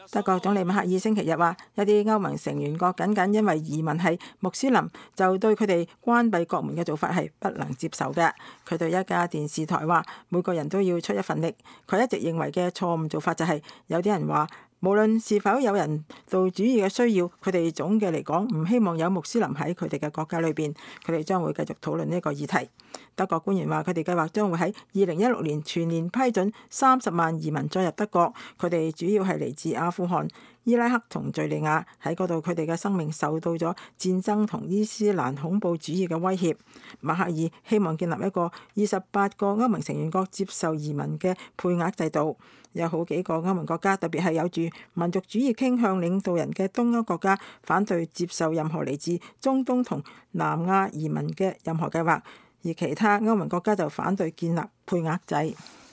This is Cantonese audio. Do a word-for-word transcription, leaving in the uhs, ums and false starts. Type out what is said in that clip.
德國總理默克爾星期日話，一啲歐盟成員國僅僅因為移民係穆斯林，就對佢哋關閉國門嘅做法係不能接受嘅。佢對一家電視台話，每個人都要出一份力。佢一直認為嘅錯誤做法就係、是、有啲人話，無論是否有人道主義嘅需要，佢哋總嘅嚟講唔希望有穆斯林喺佢哋嘅國家裏邊。佢哋將會繼續討論呢個議題。德國官員話，佢哋計劃將會喺二零一六年全年批准三十萬移民進入德國。佢哋主要係嚟自阿富汗、伊拉克同敘利亞，喺嗰度佢哋嘅生命受到咗戰爭同伊斯蘭恐怖主義嘅威脅。默克爾希望建立一個二十八個歐盟成員國接受移民嘅配額制度。有好幾個歐盟國家，特別係有住民族主義傾向領導人嘅東歐國家，反對接受任何嚟自中東同南亞移民嘅任何計劃，而其他歐盟國家就反對建立配額制。